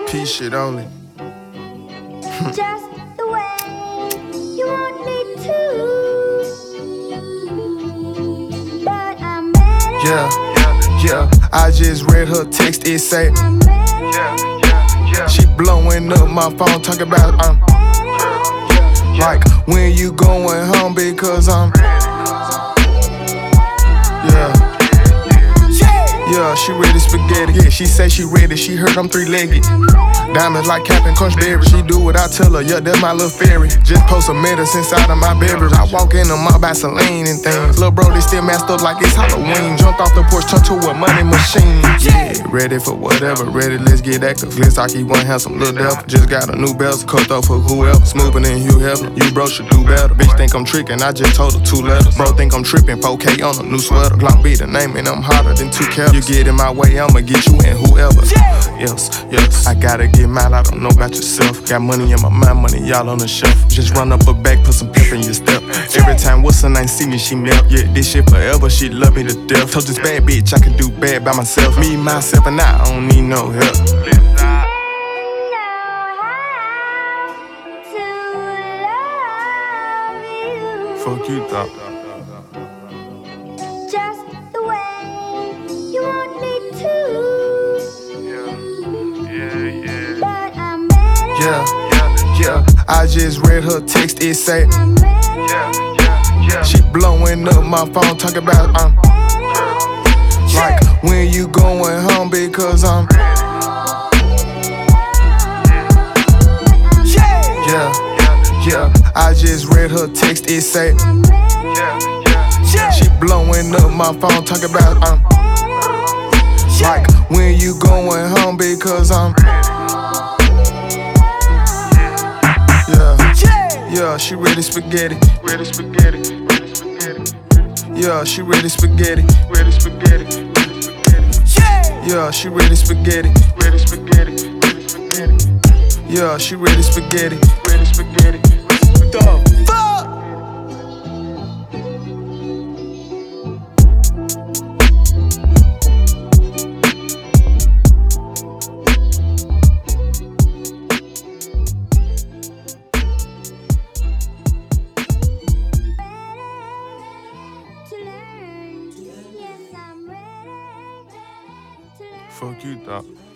Peace shit only. Just the way you want me to. But I'm ready. Yeah. I just read her text, it say I'm ready. she blowing up my phone, talking about like when you going home because yeah, she ready spaghetti. Yeah, she say she ready, she heard I'm three-legged. Diamonds like Captain Crunchberry. She do what I tell her, yeah, that's my little fairy. Just post some medicine inside of my beverage. I walk in them all Vaseline and things. Lil' bro, they still masked up like it's Halloween. Jumped off the porch, turned to a money machine. Yeah, ready for whatever, ready, let's get active. Looks like he wanna have some little devil. Just got a new belt, cut off for whoever. Smoother than Hugh Hefner, you bro should do better. Bitch think I'm tricking, I just told her 2 letters. Bro think I'm tripping, 4K on a new sweater. Glock be the name and I'm hotter than 2 cats. You get in my way, I'ma get you and whoever. Yes, I gotta get mad, I don't know about yourself. Got money in my mind, money y'all on the shelf. Just run up a bag, put some pep in your step. Every time what's her name see me, she melt. Yeah, this shit forever, she love me to death. Told this bad bitch I can do bad by myself. Me, myself, and I don't need no help. Fuck you, thought. Just the way you want me to. But I'm ready. Yeah. I just read her text, it say I'm ready. she blowing up my phone, talking about like when you going home because yeah. I just read her text, it say she blowing up my phone, talking about like when you going home because yeah, she ready spaghetti. Yeah, she ready spaghetti. Yeah, she ready spaghetti. Yeah, she ready spaghetti. The fuck? Fuck you, thought.